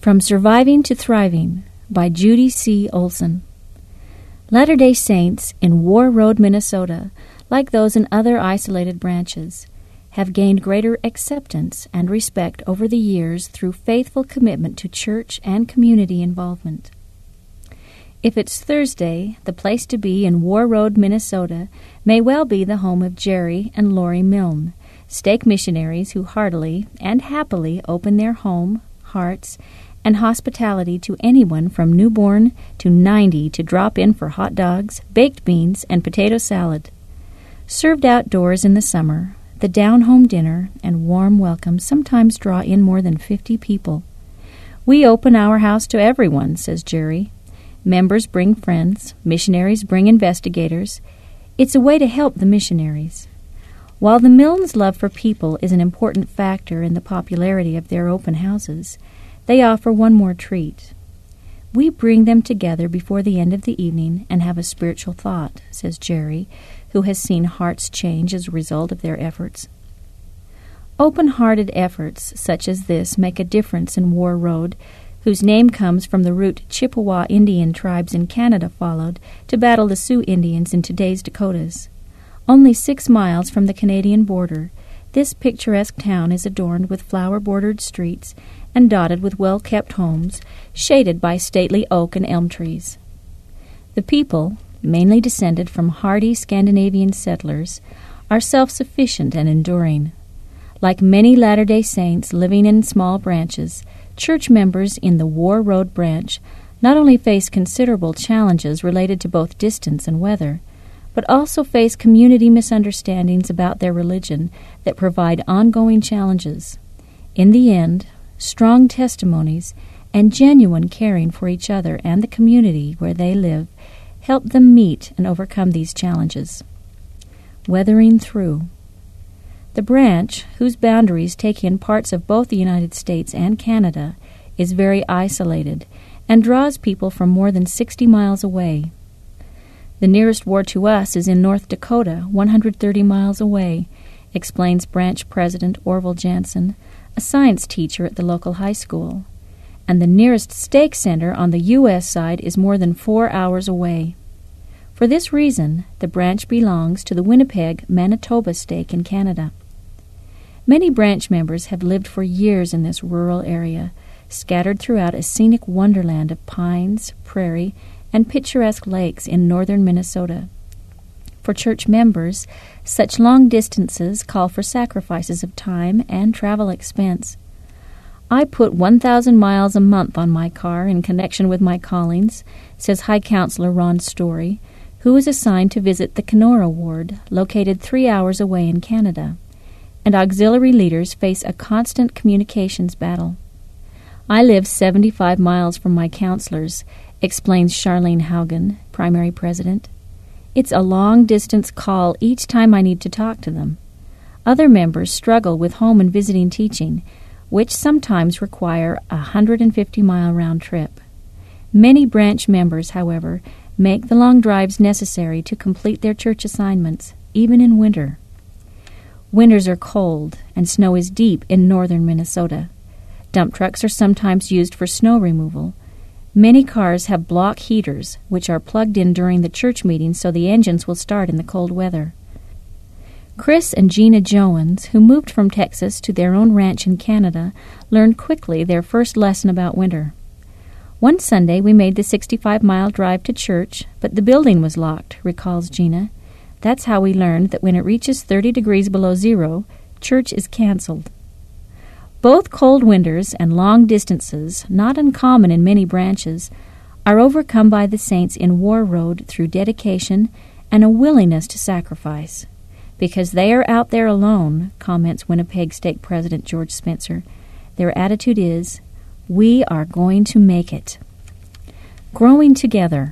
From Surviving to Thriving by Judy C. Olson. Latter-day Saints in War Road, Minnesota, like those in other isolated branches, have gained greater acceptance and respect over the years through faithful commitment to church and community involvement. If it's Thursday, the place to be in War Road, Minnesota may well be the home of Jerry and Lori Milne, stake missionaries who heartily and happily open their home, hearts, and hospitality to anyone from newborn to 90 to drop in for hot dogs, baked beans, and potato salad. Served outdoors in the summer, the down-home dinner and warm welcome sometimes draw in more than 50 people. "We open our house to everyone," says Jerry. "Members bring friends, missionaries bring investigators. It's a way to help the missionaries." While the Milnes' love for people is an important factor in the popularity of their open houses, they offer one more treat. "We bring them together before the end of the evening and have a spiritual thought," says Jerry, who has seen hearts change as a result of their efforts. Open-hearted efforts such as this make a difference in War Road, whose name comes from the route Chippewa Indian tribes in Canada followed to battle the Sioux Indians in today's Dakotas. Only 6 miles from the Canadian border, this picturesque town is adorned with flower-bordered streets and dotted with well-kept homes, shaded by stately oak and elm trees. The people, mainly descended from hardy Scandinavian settlers, are self-sufficient and enduring. Like many Latter-day Saints living in small branches, church members in the War Road branch not only face considerable challenges related to both distance and weather, but also face community misunderstandings about their religion that provide ongoing challenges. In the end, strong testimonies and genuine caring for each other and the community where they live help them meet and overcome these challenges. Weathering through. The branch, whose boundaries take in parts of both the United States and Canada, is very isolated and draws people from more than 60 miles away. "The nearest war to us is in North Dakota, 130 miles away," explains branch president Orville Jansen, a science teacher at the local high school. "And the nearest stake center on the U.S. side is more than 4 hours away." For this reason, the branch belongs to the Winnipeg, Manitoba stake in Canada. Many branch members have lived for years in this rural area, scattered throughout a scenic wonderland of pines, prairie, and picturesque lakes in northern Minnesota. For church members, such long distances call for sacrifices of time and travel expense. "I put 1,000 miles a month on my car in connection with my callings," says High Counselor Ron Story, who is assigned to visit the Kenora Ward, located 3 hours away in Canada, and auxiliary leaders face a constant communications battle. "I live 75 miles from my counselors," explains Charlene Haugen, primary president. "It's a long-distance call each time I need to talk to them. Other members struggle with home and visiting teaching, which sometimes require a 150-mile round trip. Many branch members, however, make the long drives necessary to complete their church assignments, even in winter. Winters are cold, and snow is deep in northern Minnesota. Dump trucks are sometimes used for snow removal. Many cars have block heaters, which are plugged in during the church meetings so the engines will start in the cold weather. Chris and Gina Jones, who moved from Texas to their own ranch in Canada, learned quickly their first lesson about winter. "One Sunday we made the 65-mile drive to church, but the building was locked," recalls Gina. "That's how we learned that when it reaches 30 degrees below zero, church is canceled." Both cold winters and long distances, not uncommon in many branches, are overcome by the saints in War Road through dedication and a willingness to sacrifice. "Because they are out there alone," comments Winnipeg Stake President George Spencer, "their attitude is, 'We are going to make it.'" Growing together.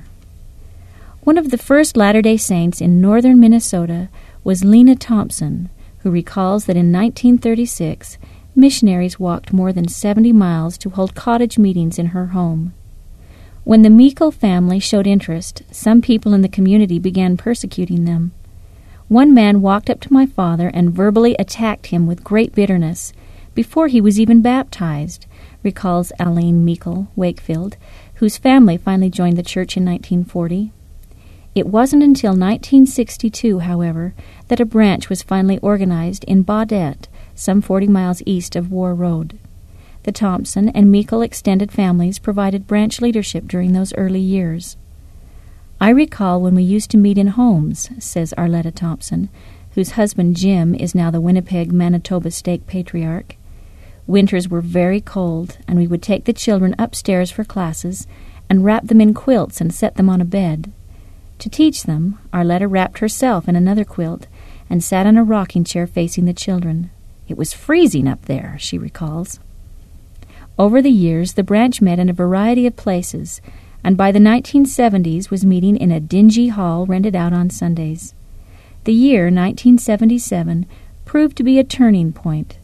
One of the first Latter-day Saints in northern Minnesota was Lena Thompson, who recalls that in 1936, missionaries walked more than 70 miles to hold cottage meetings in her home. When the Meikle family showed interest, some people in the community began persecuting them. One man walked up to my father and verbally attacked him with great bitterness, before he was even baptized, recalls Aline Meikle Wakefield, whose family finally joined the church in 1940. It wasn't until 1962, however, that a branch was finally organized in Baudette, some 40 miles east of War Road. The Thompson and Meikle extended families provided branch leadership during those early years. I recall when we used to meet in homes, says Arletta Thompson, whose husband Jim is now the Winnipeg, Manitoba Stake Patriarch. Winters were very cold, and we would take the children upstairs for classes and wrap them in quilts and set them on a bed. To teach them, Arletta wrapped herself in another quilt and sat on a rocking chair facing the children. It was freezing up there, she recalls. Over the years, the branch met in a variety of places, and by the 1970s was meeting in a dingy hall rented out on Sundays. The year 1977 proved to be a turning point.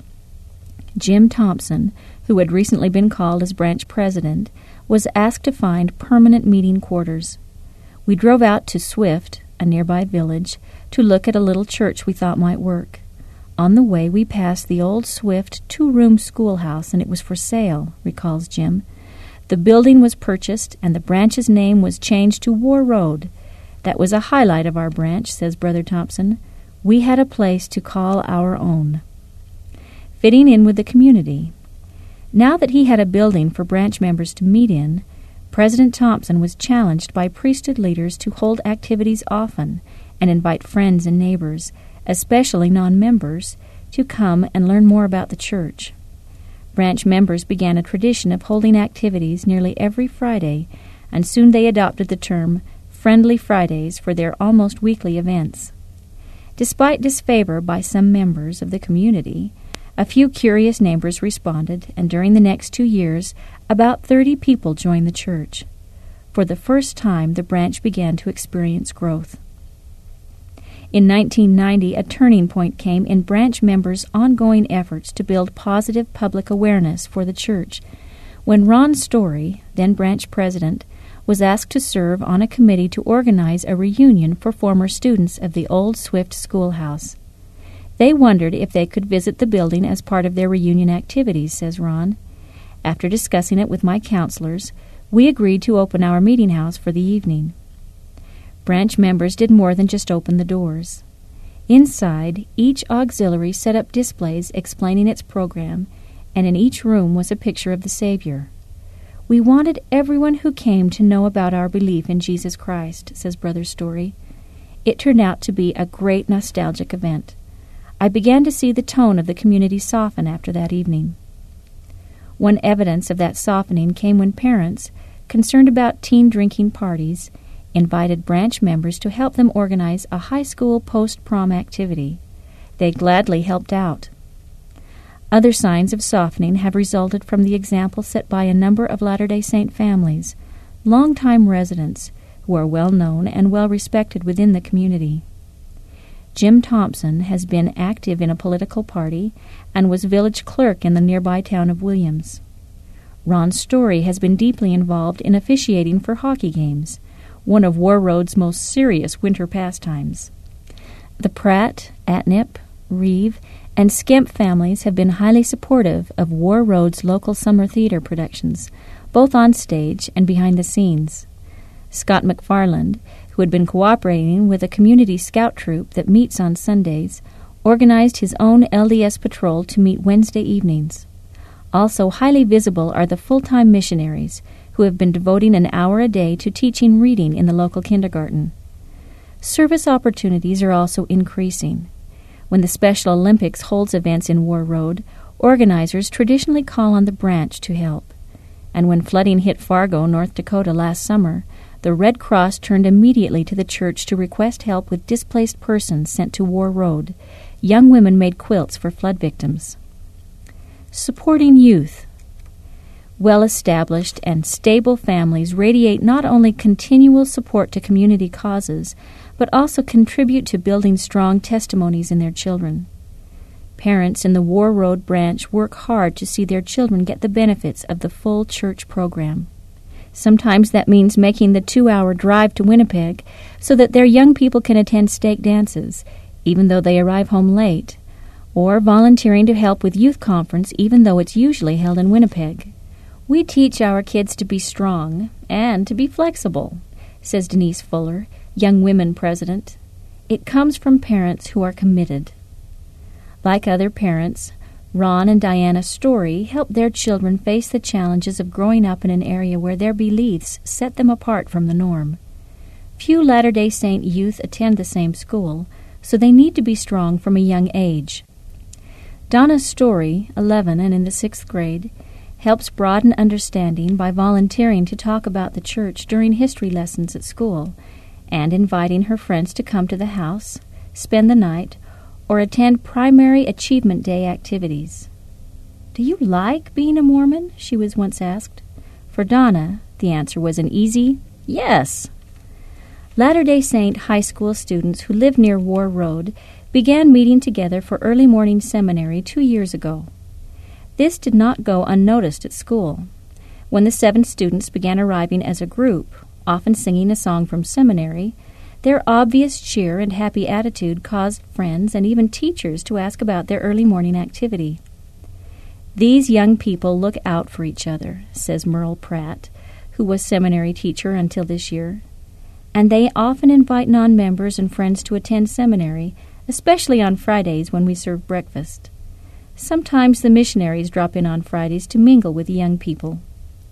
Jim Thompson, who had recently been called as branch president, was asked to find permanent meeting quarters. We drove out to Swift, a nearby village, to look at a little church we thought might work. On the way, we passed the old Swift 2-room schoolhouse, and it was for sale, recalls Jim. The building was purchased, and the branch's name was changed to War Road. That was a highlight of our branch, says Brother Thompson. We had a place to call our own. Fitting in with the community. Now that he had a building for branch members to meet in, President Thompson was challenged by priesthood leaders to hold activities often and invite friends and neighbors, especially non-members, to come and learn more about the church. Branch members began a tradition of holding activities nearly every Friday, and soon they adopted the term Friendly Fridays for their almost weekly events. Despite disfavor by some members of the community, a few curious neighbors responded, and during the next 2 years, about 30 people joined the church. For the first time, the branch began to experience growth. In 1990, a turning point came in branch members' ongoing efforts to build positive public awareness for the church, when Ron Story, then branch president, was asked to serve on a committee to organize a reunion for former students of the old Swift schoolhouse. They wondered if they could visit the building as part of their reunion activities, says Ron. After discussing it with my counselors, we agreed to open our meeting house for the evening. Branch members did more than just open the doors. Inside, each auxiliary set up displays explaining its program, and in each room was a picture of the Savior. We wanted everyone who came to know about our belief in Jesus Christ, says Brother Story. It turned out to be a great nostalgic event. I began to see the tone of the community soften after that evening. One evidence of that softening came when parents, concerned about teen drinking parties, invited branch members to help them organize a high school post-prom activity. They gladly helped out. Other signs of softening have resulted from the example set by a number of Latter-day Saint families, longtime residents who are well known and well respected within the community. Jim Thompson has been active in a political party and was village clerk in the nearby town of Williams. Ron Story has been deeply involved in officiating for hockey games, one of War Road's most serious winter pastimes. The Pratt, Atnip, Reeve, and Skemp families have been highly supportive of War Road's local summer theater productions, both on stage and behind the scenes. Scott McFarland, who had been cooperating with a community scout troop that meets on Sundays, organized his own LDS patrol to meet Wednesday evenings. Also highly visible are the full-time missionaries, who have been devoting an hour a day to teaching reading in the local kindergarten. Service opportunities are also increasing. When the Special Olympics holds events in War Road, organizers traditionally call on the branch to help. And when flooding hit Fargo, North Dakota last summer, the Red Cross turned immediately to the church to request help with displaced persons sent to War Road. Young women made quilts for flood victims. Supporting youth. Well-established and stable families radiate not only continual support to community causes, but also contribute to building strong testimonies in their children. Parents in the War Road branch work hard to see their children get the benefits of the full church program. Sometimes that means making the 2-hour drive to Winnipeg so that their young people can attend stake dances, even though they arrive home late, or volunteering to help with youth conference even though it's usually held in Winnipeg. We teach our kids to be strong and to be flexible, says Denise Fuller, Young Women President. It comes from parents who are committed. Like other parents, Ron and Diana Story help their children face the challenges of growing up in an area where their beliefs set them apart from the norm. Few Latter-day Saint youth attend the same school, so they need to be strong from a young age. Donna Story, 11 and in the 6th grade, helps broaden understanding by volunteering to talk about the church during history lessons at school and inviting her friends to come to the house, spend the night, or attend Primary Achievement Day activities. "Do you like being a Mormon?" she was once asked. For Donna, the answer was an easy yes. Latter-day Saint high school students who live near War Road began meeting together for early morning seminary 2 years ago. This did not go unnoticed at school. When the 7 students began arriving as a group, often singing a song from seminary, their obvious cheer and happy attitude caused friends and even teachers to ask about their early morning activity. "These young people look out for each other," says Merle Pratt, who was seminary teacher until this year. "And they often invite non-members and friends to attend seminary, especially on Fridays when we serve breakfast. Sometimes the missionaries drop in on Fridays to mingle with the young people."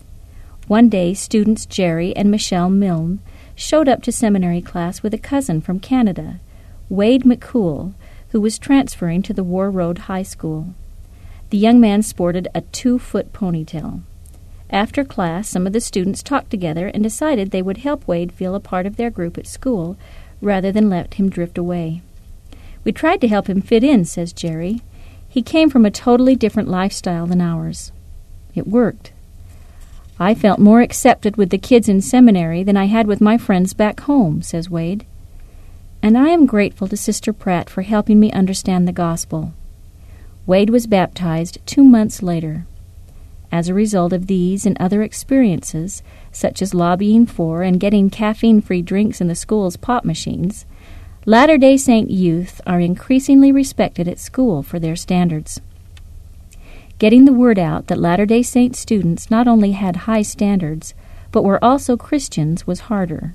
One day, students Jerry and Michelle Milne showed up to seminary class with a cousin from Canada, Wade McCool, who was transferring to the War Road High School. The young man sported a 2-foot ponytail. After class, some of the students talked together and decided they would help Wade feel a part of their group at school rather than let him drift away. "We tried to help him fit in," says Jerry. "He came from a totally different lifestyle than ours." It worked. "I felt more accepted with the kids in seminary than I had with my friends back home," says Wade. "And I am grateful to Sister Pratt for helping me understand the gospel." Wade was baptized 2 months later. As a result of these and other experiences, such as lobbying for and getting caffeine-free drinks in the school's pop machines, Latter-day Saint youth are increasingly respected at school for their standards. Getting the word out that Latter-day Saint students not only had high standards, but were also Christians was harder.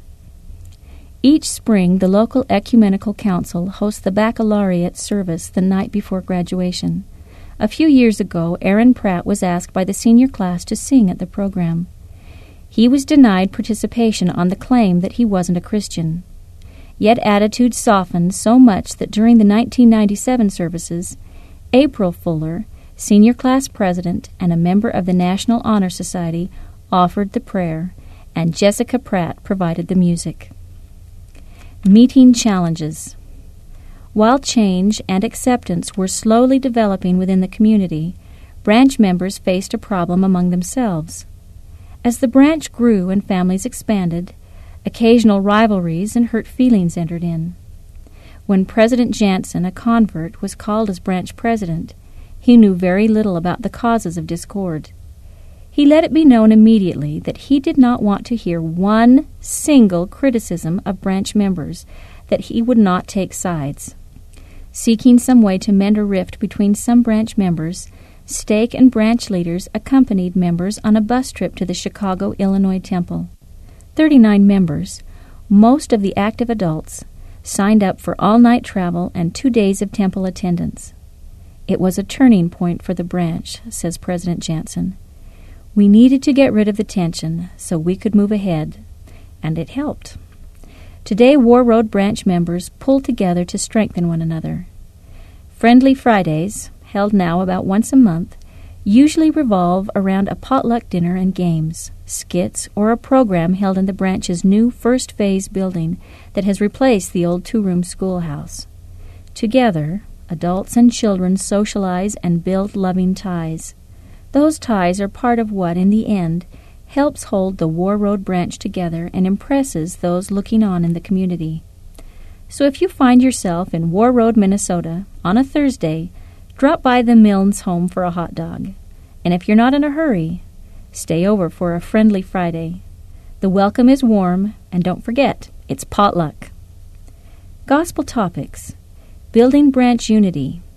Each spring, the local ecumenical council hosts the baccalaureate service the night before graduation. A few years ago, Aaron Pratt was asked by the senior class to sing at the program. He was denied participation on the claim that he wasn't a Christian. Yet attitudes softened so much that during the 1997 services, April Fuller, senior class president and a member of the National Honor Society, offered the prayer, and Jessica Pratt provided the music. Meeting challenges. While change and acceptance were slowly developing within the community, branch members faced a problem among themselves. As the branch grew and families expanded, occasional rivalries and hurt feelings entered in. When President Jansen, a convert, was called as branch president, he knew very little about the causes of discord. He let it be known immediately that he did not want to hear one single criticism of branch members, that he would not take sides. Seeking some way to mend a rift between some branch members, stake and branch leaders accompanied members on a bus trip to the Chicago, Illinois Temple. 39 members, most of the active adults, signed up for all-night travel and 2 days of temple attendance. It was a turning point for the branch, says President Jansen. We needed to get rid of the tension so we could move ahead, and it helped. Today, War Road branch members pull together to strengthen one another. Friendly Fridays, held now about once a month, usually revolve around a potluck dinner and games, skits, or a program held in the branch's new first phase building that has replaced the old 2-room schoolhouse. Together, adults and children socialize and build loving ties. Those ties are part of what, in the end, helps hold the War Road branch together and impresses those looking on in the community. So if you find yourself in War Road, Minnesota, on a Thursday, drop by the Milnes home for a hot dog. And if you're not in a hurry, stay over for a friendly Friday. The welcome is warm, and don't forget, it's potluck. Gospel topics: building branch unity,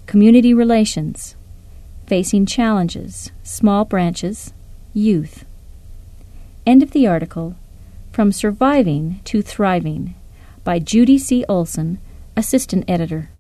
Community Relations, Facing Challenges, Small Branches, Youth. End of the article. From Surviving to Thriving by Judy C. Olson, Assistant Editor.